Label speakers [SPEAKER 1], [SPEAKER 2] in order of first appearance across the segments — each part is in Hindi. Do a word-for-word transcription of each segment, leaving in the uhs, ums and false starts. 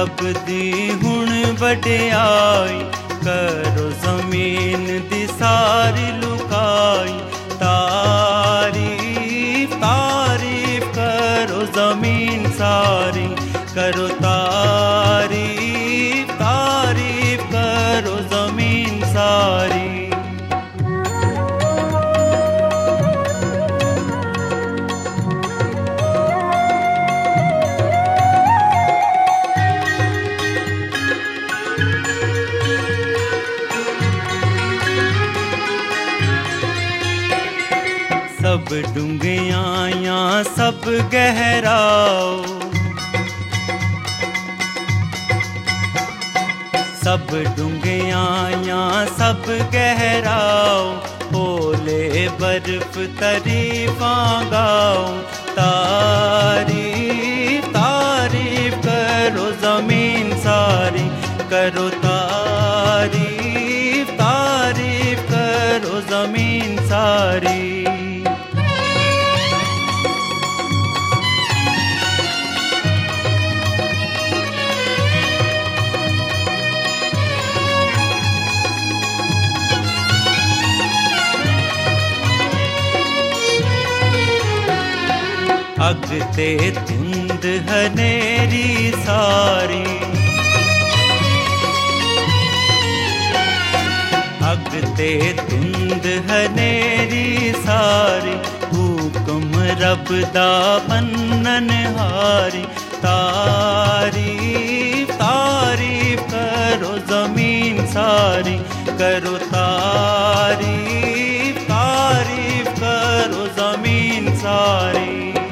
[SPEAKER 1] रब दी हुण वडियाई, करो जमीन दी सारी लुकाई। तारीफ तारीफ करो जमीन सारी, करो तारीफ तारीफ करो जमीन सारी। सब डूंगियां सब गहराओ, सब डूंगियां सब गहराओ। ओले बर्फ तरीफां गाओ, तारीफ तारीफ करो जमीन सारी, करो तारीफ तारीफ करो जमीन सारी। अग ते धुंध हनेरी सारी, अग ते धुंध हनेरी सारी। हुक्म रब दा मन्नन हारी, तारीफ तारीफ करो जमीन सारी, करो तारीफ तारीफ करो जमीन सारी।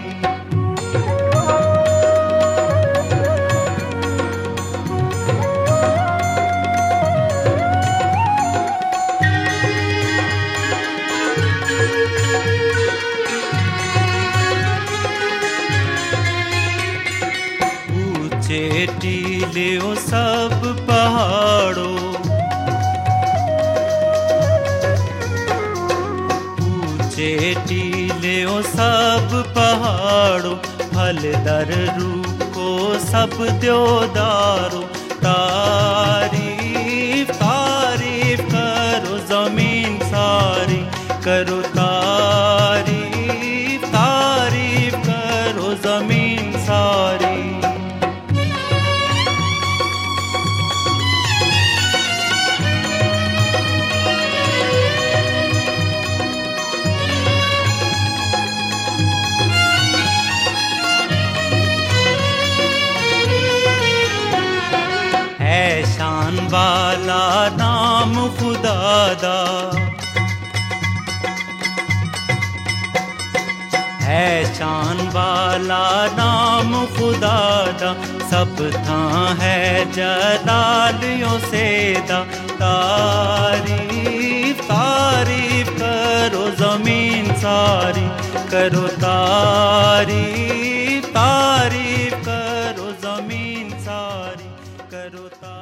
[SPEAKER 1] टीले ओ सब पहाड़ों, ऊंचे टीले ओ सब पहाड़ों। फलदार रूखो सब देवदारो, तारीफ तारीफ करो जमीन सारी, करो तारीफ तारीफ करो जमीन सारी। शान वाला नाम खुदा दा, है शान वाला नाम खुदा दा। सब थां है जलालियों से दा, तारीफ तारीफ करो जमीन सारी, करो तारीफ तारीफ करो जमीन सारी, करो तारीफ।